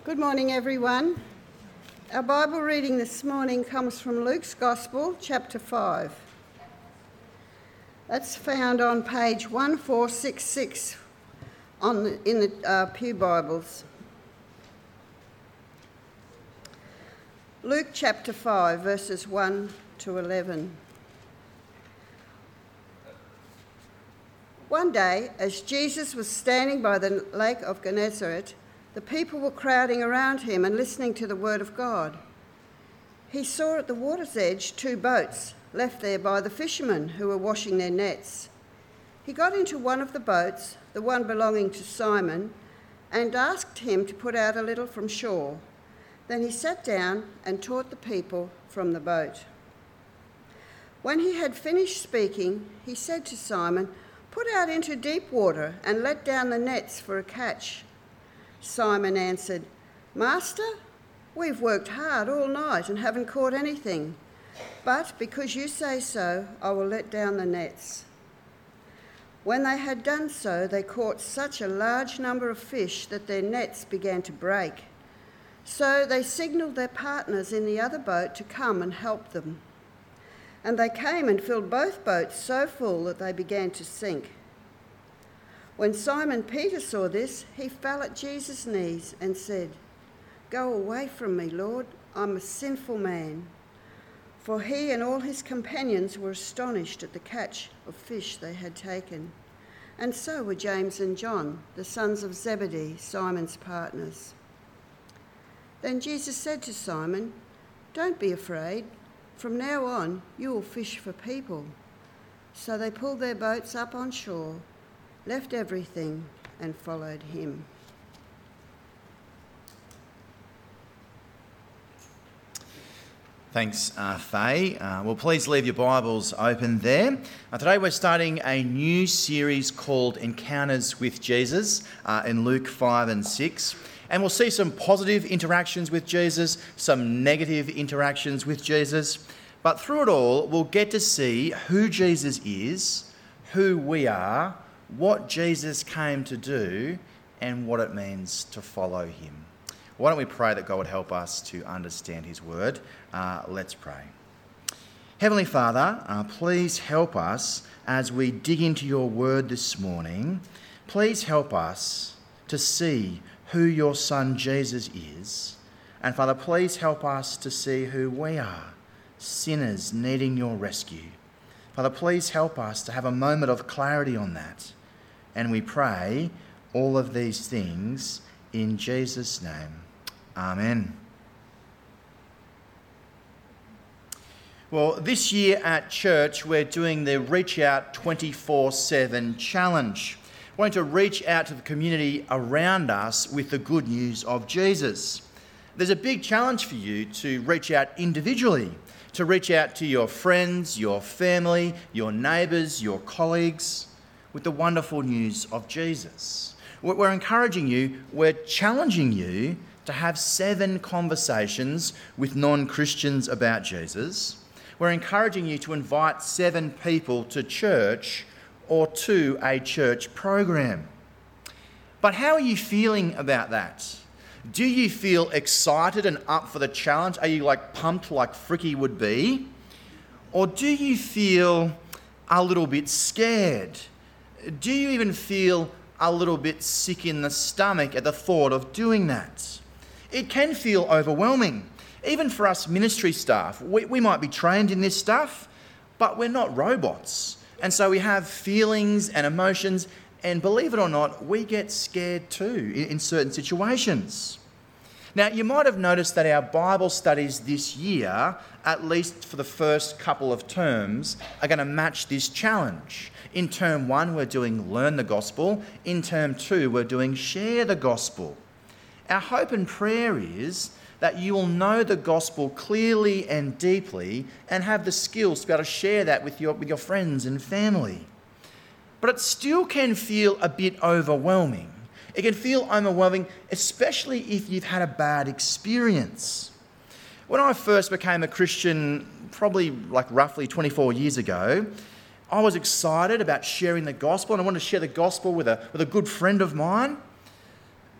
Good morning, everyone. Our Bible reading this morning comes from Luke's Gospel, chapter 5. That's found on page 1466 in the Pew Bibles. Luke chapter 5, verses 1 to 11. One day, as Jesus was standing by the lake of Gennesaret, the people were crowding around him and listening to the word of God. He saw at the water's edge 2 boats left there by the fishermen who were washing their nets. He got into one of the boats, the one belonging to Simon, and asked him to put out a little from shore. Then he sat down and taught the people from the boat. When he had finished speaking, he said to Simon, "Put out into deep water and let down the nets for a catch." Simon answered, "Master, we've worked hard all night and haven't caught anything. But because you say so, I will let down the nets." When they had done so, they caught such a large number of fish that their nets began to break. So they signalled their partners in the other boat to come and help them. And they came and filled both boats so full that they began to sink. When Simon Peter saw this, he fell at Jesus' knees and said, "Go away from me, Lord, I'm a sinful man." For he and all his companions were astonished at the catch of fish they had taken. And so were James and John, the sons of Zebedee, Simon's partners. Then Jesus said to Simon, "Don't be afraid. From now on, you will fish for people." So they pulled their boats up on shore, left everything, and followed him. Thanks, Faye. Well, please leave your Bibles open there. Today we're starting a new series called Encounters with Jesus in Luke 5 and 6. And we'll see some positive interactions with Jesus, some negative interactions with Jesus. But through it all, we'll get to see who Jesus is, who we are, what Jesus came to do, and what it means to follow him. Why don't we pray that God would help us to understand his word? Let's pray. Heavenly Father, please help us as we dig into your word this morning. Please help us to see who your son Jesus is. And Father, please help us to see who we are, sinners needing your rescue. Father, please help us to have a moment of clarity on that. And we pray all of these things in Jesus' name. Amen. Well, this year at church, we're doing the Reach Out 24/7 challenge. We're going to reach out to the community around us with the good news of Jesus. There's a big challenge for you to reach out individually, to reach out to your friends, your family, your neighbours, your colleagues, with the wonderful news of Jesus. We're encouraging you, we're challenging you to have 7 conversations with non-Christians about Jesus. We're encouraging you to invite 7 people to church or to a church program. But how are you feeling about that? Do you feel excited and up for the challenge? Are you pumped like Fricky would be? Or do you feel a little bit scared? Do you even feel a little bit sick in the stomach at the thought of doing that? It can feel overwhelming. Even for us ministry staff, we might be trained in this stuff, but we're not robots. And so we have feelings and emotions, and believe it or not, we get scared too in certain situations. Now, you might have noticed that our Bible studies this year, at least for the first couple of terms, are going to match this challenge. In term 1, we're doing Learn the Gospel. In term 2, we're doing Share the Gospel. Our hope and prayer is that you will know the gospel clearly and deeply and have the skills to be able to share that with your friends and family. But it still can feel a bit overwhelming. It can feel overwhelming, especially if you've had a bad experience. When I first became a Christian, probably roughly 24 years ago, I was excited about sharing the gospel, and I wanted to share the gospel with a good friend of mine.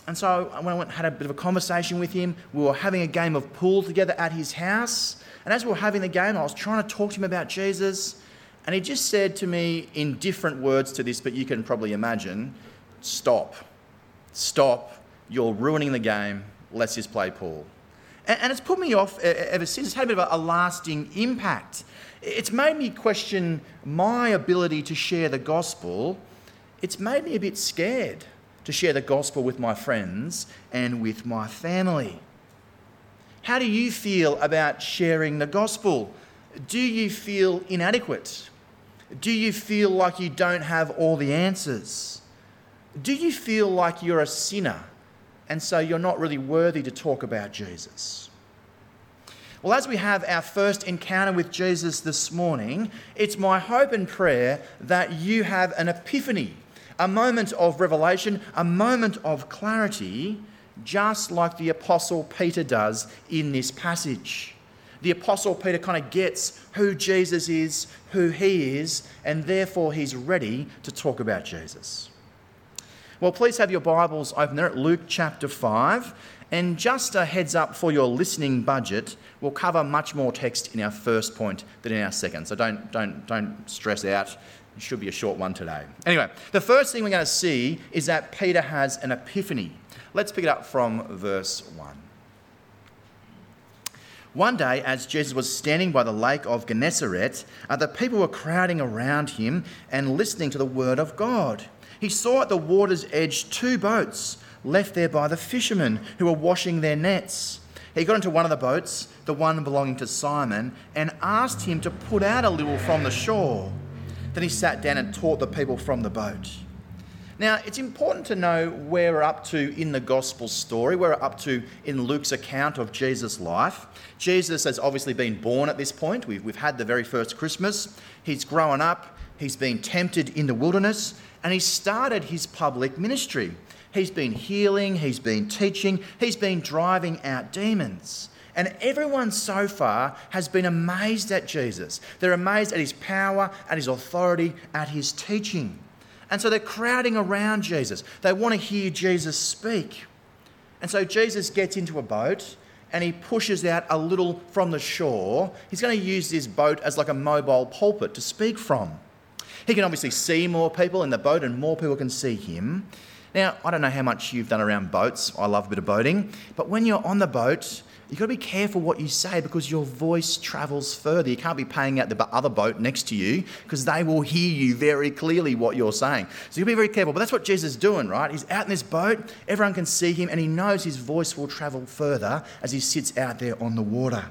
And so when I went and had a bit of a conversation with him, we were having a game of pool together at his house. And as we were having the game, I was trying to talk to him about Jesus. And he just said to me in different words to this, but you can probably imagine, stop, you're ruining the game, let's just play pool. And it's put me off ever since. It's had a bit of a lasting impact. It's made me question my ability to share the gospel. It's made me a bit scared to share the gospel with my friends and with my family. How do you feel about sharing the gospel? Do you feel inadequate? Do you feel like you don't have all the answers? Do you feel like you're a sinner and so you're not really worthy to talk about Jesus? Well, as we have our first encounter with Jesus this morning, it's my hope and prayer that you have an epiphany, a moment of revelation, a moment of clarity, just like the Apostle Peter does in this passage. The Apostle Peter kind of gets who Jesus is, who he is, and therefore he's ready to talk about Jesus. Well, please have your Bibles open there at Luke chapter 5. And just a heads up for your listening budget, we'll cover much more text in our first point than in our second. So don't stress out. It should be a short one today. Anyway, the first thing we're going to see is that Peter has an epiphany. Let's pick it up from verse 1. One day, as Jesus was standing by the lake of Gennesaret, the people were crowding around him and listening to the word of God. He saw at the water's edge 2 boats left there by the fishermen who were washing their nets. He got into one of the boats, the one belonging to Simon, and asked him to put out a little from the shore. Then he sat down and taught the people from the boat. Now, it's important to know where we're up to in the gospel story, where we're up to in Luke's account of Jesus' life. Jesus has obviously been born at this point. We've had the very first Christmas. He's grown up. He's been tempted in the wilderness, and he started his public ministry. He's been healing, he's been teaching, he's been driving out demons. And everyone so far has been amazed at Jesus. They're amazed at his power, at his authority, at his teaching. And so they're crowding around Jesus. They want to hear Jesus speak. And so Jesus gets into a boat and he pushes out a little from the shore. He's going to use this boat as like a mobile pulpit to speak from. He can obviously see more people in the boat and more people can see him. Now, I don't know how much you've done around boats. I love a bit of boating. But when you're on the boat, you've got to be careful what you say because your voice travels further. You can't be paying out the other boat next to you because they will hear you very clearly what you're saying. So you'll be very careful. But that's what Jesus is doing, right? He's out in this boat. Everyone can see him and he knows his voice will travel further as he sits out there on the water.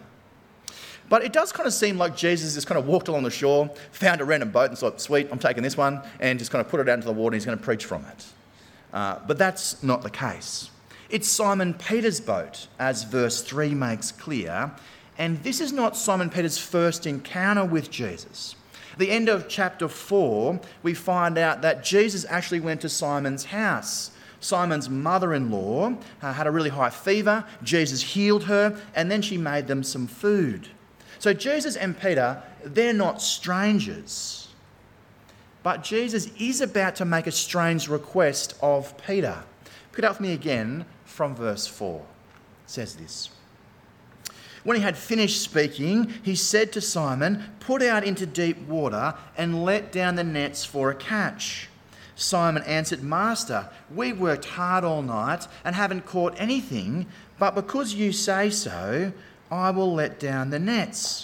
But it does kind of seem like Jesus just kind of walked along the shore, found a random boat and thought, sweet, I'm taking this one, and just kind of put it out into the water and he's going to preach from it. But that's not the case. It's Simon Peter's boat, as verse 3 makes clear, and this is not Simon Peter's first encounter with Jesus. At the end of chapter 4, we find out that Jesus actually went to Simon's house. Simon's mother-in-law had a really high fever. Jesus healed her, and then she made them some food. So Jesus and Peter, they're not strangers. But Jesus is about to make a strange request of Peter. Pick it up for me again from verse 4. It says this. When he had finished speaking, he said to Simon, "Put out into deep water and let down the nets for a catch." Simon answered, "Master, we worked hard all night and haven't caught anything, but because you say so, I will let down the nets."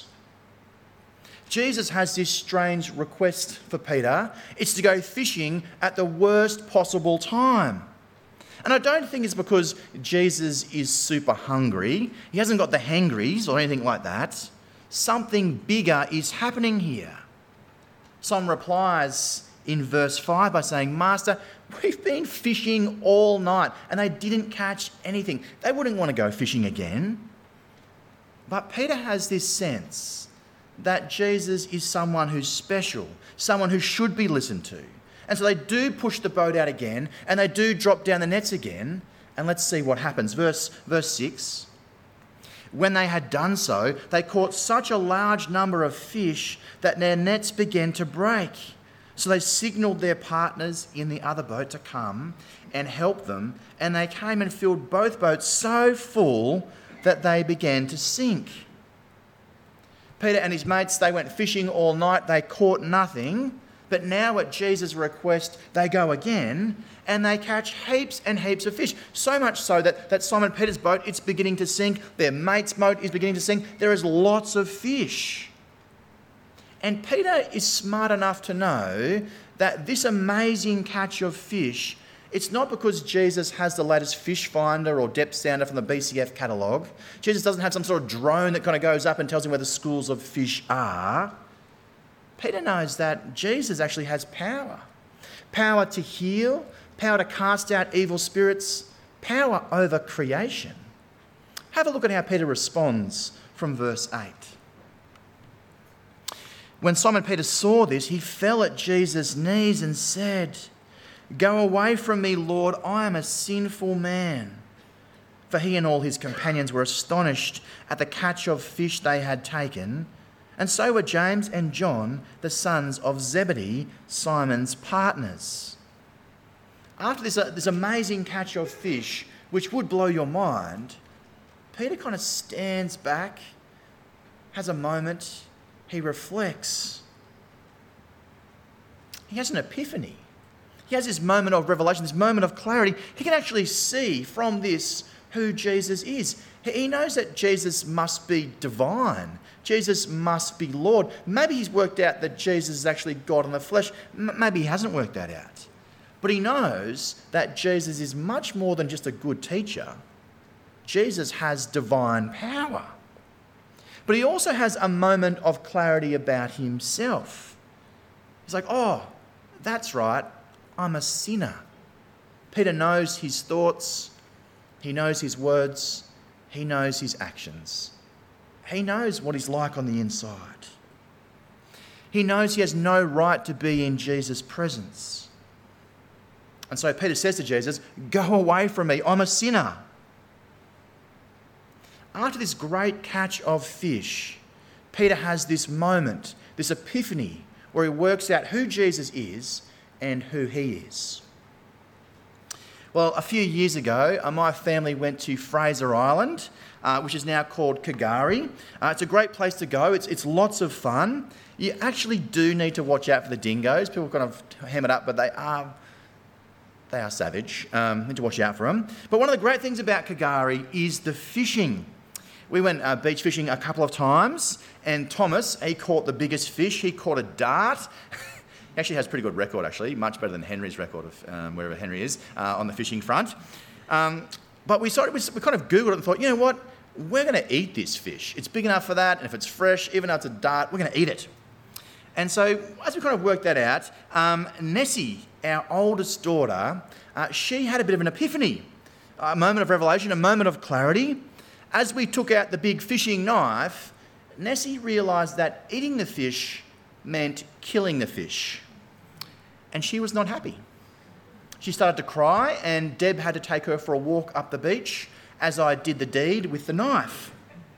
Jesus has this strange request for Peter. It's to go fishing at the worst possible time. And I don't think it's because Jesus is super hungry. He hasn't got the hangries or anything like that. Something bigger is happening here. Simon replies in verse 5 by saying, "Master, we've been fishing all night and they didn't catch anything." They wouldn't want to go fishing again. But Peter has this sense that Jesus is someone who's special, someone who should be listened to. And so they do push the boat out again and they do drop down the nets again. And let's see what happens. Verse 6. When they had done so, they caught such a large number of fish that their nets began to break. So they signalled their partners in the other boat to come and help them, and they came and filled both boats so full that they began to sink. Peter and his mates, they went fishing all night, they caught nothing, but now at Jesus' request, they go again and they catch heaps and heaps of fish. So much so that Simon Peter's boat, it's beginning to sink, their mate's boat is beginning to sink, there is lots of fish. And Peter is smart enough to know that this amazing catch of fish, it's not because Jesus has the latest fish finder or depth sounder from the BCF catalogue. Jesus doesn't have some sort of drone that kind of goes up and tells him where the schools of fish are. Peter knows that Jesus actually has power. Power to heal, power to cast out evil spirits, power over creation. Have a look at how Peter responds from verse 8. When Simon Peter saw this, he fell at Jesus' knees and said, "Go away from me, Lord, I am a sinful man." For he and all his companions were astonished at the catch of fish they had taken, and so were James and John, the sons of Zebedee, Simon's partners. After this amazing catch of fish, which would blow your mind, Peter kind of stands back, has a moment, he reflects. He has an epiphany. He has this moment of revelation, this moment of clarity. He can actually see from this who Jesus is. He knows that Jesus must be divine. Jesus must be Lord. Maybe he's worked out that Jesus is actually God in the flesh. Maybe he hasn't worked that out. But he knows that Jesus is much more than just a good teacher. Jesus has divine power. But he also has a moment of clarity about himself. He's like, oh, that's right, I'm a sinner. Peter knows his thoughts, he knows his words, he knows his actions. He knows what he's like on the inside. He knows he has no right to be in Jesus' presence. And so Peter says to Jesus, "Go away from me, I'm a sinner." After this great catch of fish, Peter has this moment, this epiphany, where he works out who Jesus is and who he is. Well, a few years ago, my family went to Fraser Island, which is now called K'gari. It's a great place to go. It's lots of fun. You actually do need to watch out for the dingoes. People kind of hem it up, but they are savage. Need to watch out for them. But one of the great things about K'gari is the fishing. We went beach fishing a couple of times, and Thomas, he caught the biggest fish. He caught a dart. He actually has a pretty good record, actually, much better than Henry's record of wherever Henry is on the fishing front. But we kind of Googled it and thought, you know what? We're going to eat this fish. It's big enough for that, and if it's fresh, even though it's a dart, we're going to eat it. And so as we kind of worked that out, Nessie, our oldest daughter, she had a bit of an epiphany, a moment of revelation, a moment of clarity. As we took out the big fishing knife, Nessie realised that eating the fish meant killing the fish. And she was not happy. She started to cry, and Deb had to take her for a walk up the beach as I did the deed with the knife.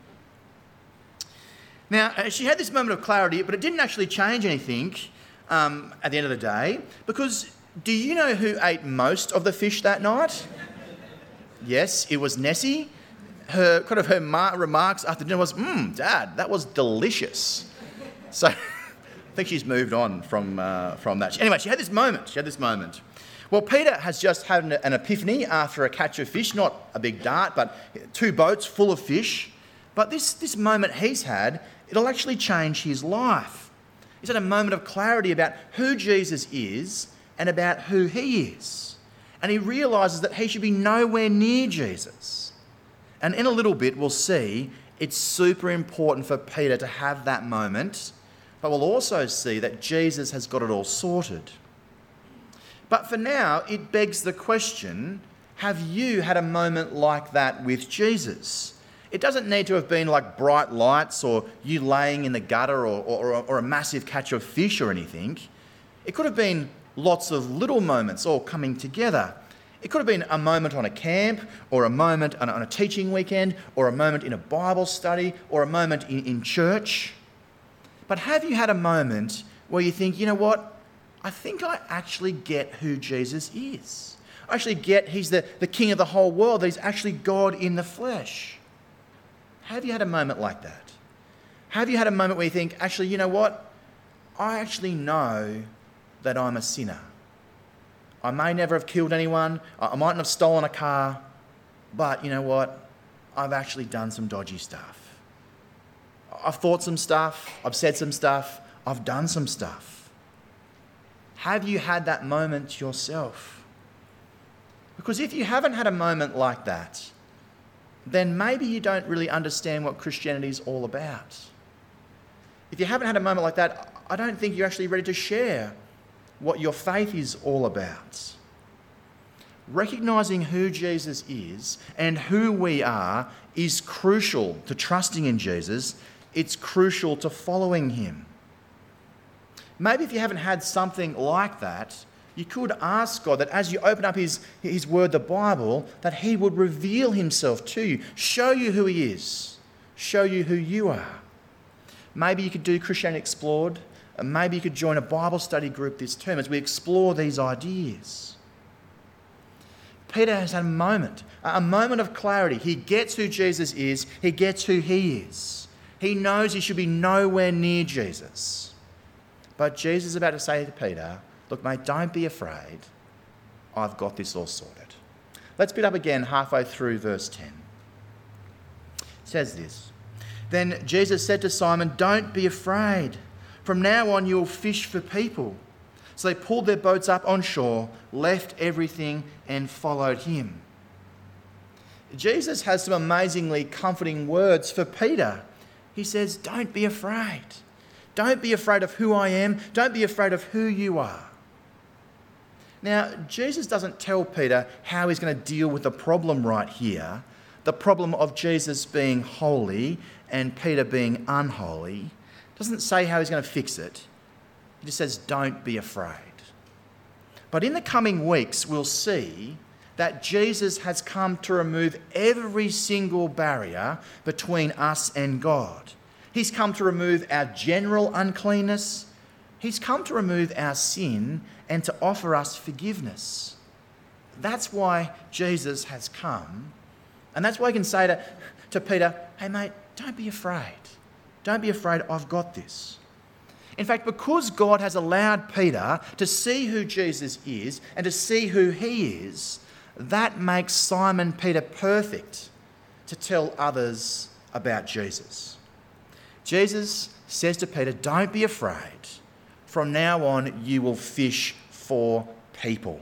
Now, she had this moment of clarity, but it didn't actually change anything at the end of the day, because do you know who ate most of the fish that night? Yes, it was Nessie. Her remarks after dinner was, Dad, that was delicious. So I think she's moved on from that. Anyway, she had this moment. Well, Peter has just had an epiphany after a catch of fish, not a big dart, but 2 boats full of fish. But this moment he's had, it'll actually change his life. He's had a moment of clarity about who Jesus is and about who he is. And he realises that he should be nowhere near Jesus. And in a little bit, we'll see it's super important for Peter to have that moment, but we'll also see that Jesus has got it all sorted. But for now, it begs the question, have you had a moment like that with Jesus? It doesn't need to have been like bright lights or you laying in the gutter or a massive catch of fish or anything. It could have been lots of little moments all coming together. It could have been a moment on a camp, or a moment on a teaching weekend, or a moment in a Bible study, or a moment in church. But have you had a moment where you think, you know what, I think I actually get who Jesus is. I actually get he's the king of the whole world, that he's actually God in the flesh. Have you had a moment like that? Have you had a moment where you think, actually, you know what? I actually know that I'm a sinner. I may never have killed anyone. I mightn't have stolen a car. But you know what? I've actually done some dodgy stuff. I've thought some stuff. I've said some stuff. I've done some stuff. Have you had that moment yourself? Because if you haven't had a moment like that, then maybe you don't really understand what Christianity is all about. If you haven't had a moment like that, I don't think you're actually ready to share what your faith is all about. Recognising who Jesus is and who we are is crucial to trusting in Jesus. It's crucial to following him. Maybe if you haven't had something like that, you could ask God that as you open up his word, the Bible, that he would reveal himself to you, show you who he is, show you who you are. Maybe you could do Christianity Explored, and maybe you could join a Bible study group this term as we explore these ideas. Peter has had a moment of clarity. He gets who Jesus is, he gets who he is. He knows he should be nowhere near Jesus. But Jesus is about to say to Peter, look, mate, don't be afraid. I've got this all sorted. Let's pick up again halfway through verse 10. It says this, Then Jesus said to Simon, don't be afraid. From now on you will fish for people. So they pulled their boats up on shore, left everything and followed him. Jesus has some amazingly comforting words for Peter. He says, don't be afraid. Don't be afraid of who I am. Don't be afraid of who you are. Now, Jesus doesn't tell Peter how he's going to deal with the problem right here, the problem of Jesus being holy and Peter being unholy. Doesn't say how he's going to fix it. He just says, don't be afraid. But in the coming weeks, we'll see that Jesus has come to remove every single barrier between us and God. He's come to remove our general uncleanness. He's come to remove our sin and to offer us forgiveness. That's why Jesus has come. And that's why he can say to Peter, hey mate, don't be afraid. Don't be afraid, I've got this. In fact, because God has allowed Peter to see who Jesus is and to see who he is, that makes Simon Peter perfect to tell others about Jesus. Jesus says to Peter, don't be afraid. From now on, you will fish for people.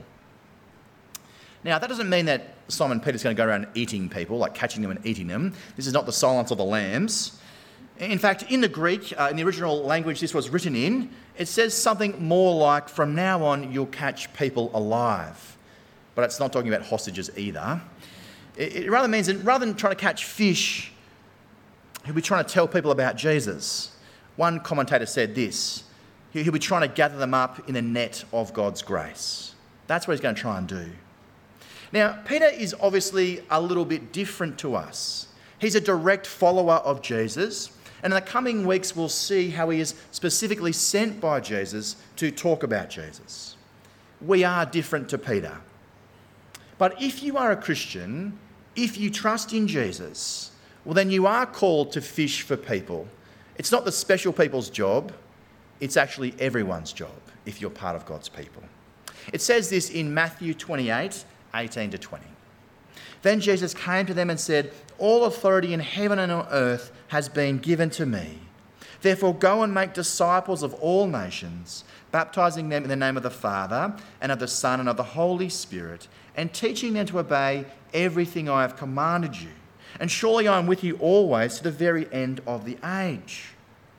Now, that doesn't mean that Simon Peter's going to go around eating people, like catching them and eating them. This is not the Silence of the Lambs. In fact, in the Greek, in the original language this was written in, it says something more like, from now on, you'll catch people alive. But it's not talking about hostages either. It rather means that rather than trying to catch fish, he'll be trying to tell people about Jesus. One commentator said this, he'll be trying to gather them up in a net of God's grace. That's what he's going to try and do. Now, Peter is obviously a little bit different to us. He's a direct follower of Jesus, and in the coming weeks we'll see how he is specifically sent by Jesus to talk about Jesus. We are different to Peter. But if you are a Christian, if you trust in Jesus, well then you are called to fish for people. It's not the special people's job, it's actually everyone's job if you're part of God's people. It says this in Matthew 28, 18 to 20. Then Jesus came to them and said, all authority in heaven and on earth has been given to me. Therefore go and make disciples of all nations, baptizing them in the name of the Father and of the Son and of the Holy Spirit, and teaching them to obey everything I have commanded you. And surely I am with you always to the very end of the age.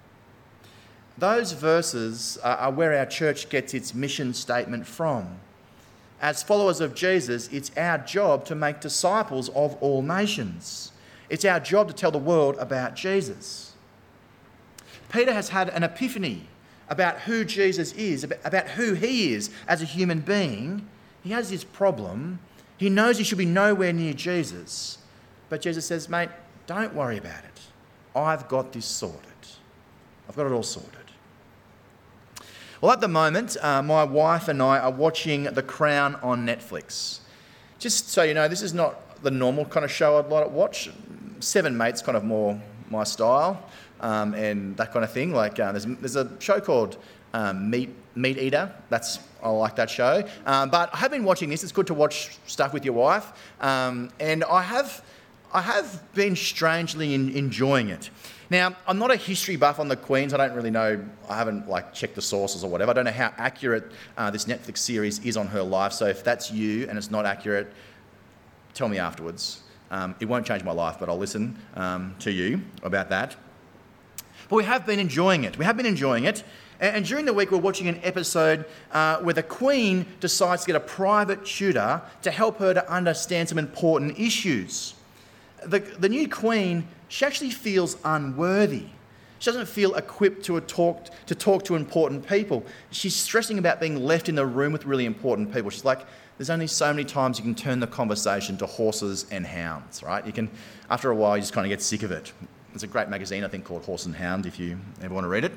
Those verses are where our church gets its mission statement from. As followers of Jesus, it's our job to make disciples of all nations. It's our job to tell the world about Jesus. Peter has had an epiphany about who Jesus is, about who he is as a human being. He has this problem. He knows he should be nowhere near Jesus. But Jesus says, mate, don't worry about it. I've got this sorted. I've got it all sorted. Well, at the moment, my wife and I are watching The Crown on Netflix. Just so you know, this is not the normal kind of show I'd like to watch. Seven Mates, kind of more my style, and that kind of thing. Like there's a show called Meat Eater. I like that show. But I have been watching this. It's good to watch stuff with your wife, and I have been strangely enjoying it. Now, I'm not a history buff on the Queens. I don't really know. I haven't checked the sources or whatever. I don't know how accurate this Netflix series is on her life. So if that's you and it's not accurate, tell me afterwards. It won't change my life, but I'll listen to you about that. But we have been enjoying it. And during the week, we're watching an episode where the Queen decides to get a private tutor to help her to understand some important issues. The new Queen, she actually feels unworthy. She doesn't feel equipped to talk to important people. She's stressing about being left in the room with really important people. She's like, there's only so many times you can turn the conversation to horses and hounds, right? After a while, you just kind of get sick of it. There's a great magazine, I think, called Horse and Hound, if you ever want to read it.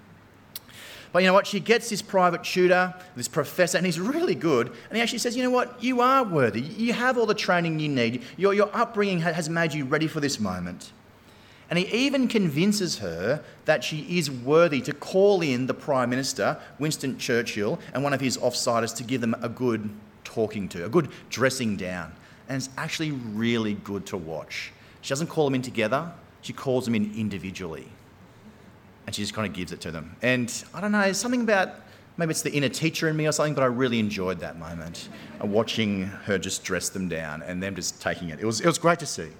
But you know what? She gets this private tutor, this professor, and he's really good. And he actually says, you know what? You are worthy. You have all the training you need. Your upbringing has made you ready for this moment. And he even convinces her that she is worthy to call in the Prime Minister, Winston Churchill, and one of his offsiders to give them a good talking to, a good dressing down. And it's actually really good to watch. She doesn't call them in together. She calls them in individually. And she just kind of gives it to them. And I don't know, something about, maybe it's the inner teacher in me or something, but I really enjoyed that moment, watching her just dress them down and them just taking it. It was great to see.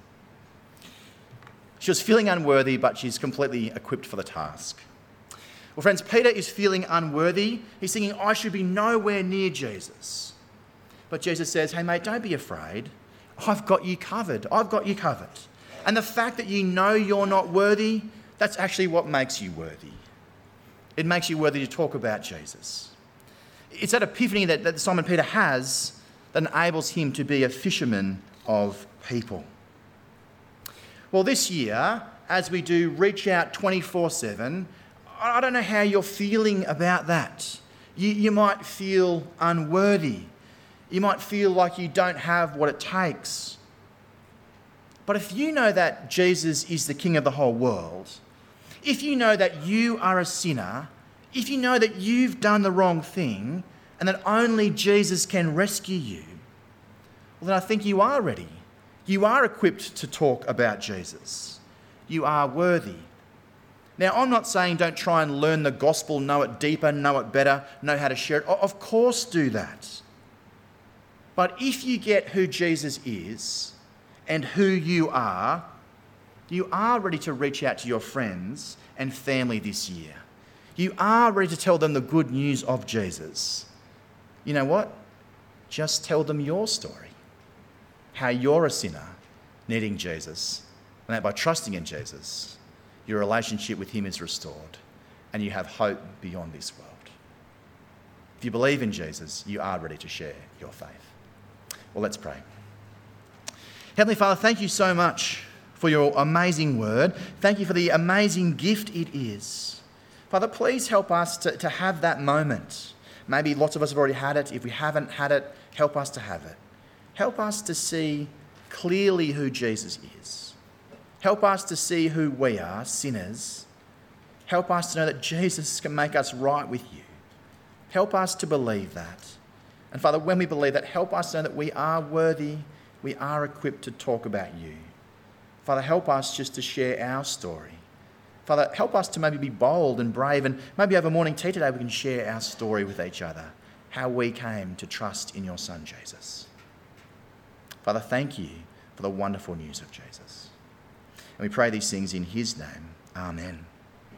She was feeling unworthy, but she's completely equipped for the task. Well, friends, Peter is feeling unworthy. He's thinking, I should be nowhere near Jesus. But Jesus says, hey, mate, don't be afraid. I've got you covered. And the fact that you know you're not worthy, that's actually what makes you worthy. It makes you worthy to talk about Jesus. It's that epiphany that Simon Peter has that enables him to be a fisherman of people. Well, this year, as we do Reach Out 24/7, I don't know how you're feeling about that. You might feel unworthy. You might feel like you don't have what it takes. But if you know that Jesus is the King of the whole world, if you know that you are a sinner, if you know that you've done the wrong thing and that only Jesus can rescue you, well, then I think you are ready. You are equipped to talk about Jesus. You are worthy. Now, I'm not saying don't try and learn the gospel, know it deeper, know it better, know how to share it. Of course do that. But if you get who Jesus is and who you are ready to reach out to your friends and family this year. You are ready to tell them the good news of Jesus. You know what? Just tell them your story. How you're a sinner needing Jesus. And that by trusting in Jesus, your relationship with him is restored and you have hope beyond this world. If you believe in Jesus, you are ready to share your faith. Well, let's pray. Heavenly Father, thank you so much for your amazing word. Thank you for the amazing gift it is. Father, please help us to have that moment. Maybe lots of us have already had it. If we haven't had it, help us to have it. Help us to see clearly who Jesus is. Help us to see who we are, sinners. Help us to know that Jesus can make us right with you. Help us to believe that. And Father, when we believe that, help us know that we are worthy, we are equipped to talk about you. Father, help us just to share our story. Father, help us to maybe be bold and brave, and maybe over morning tea today we can share our story with each other, how we came to trust in your Son, Jesus. Father, thank you for the wonderful news of Jesus. And we pray these things in his name. Amen.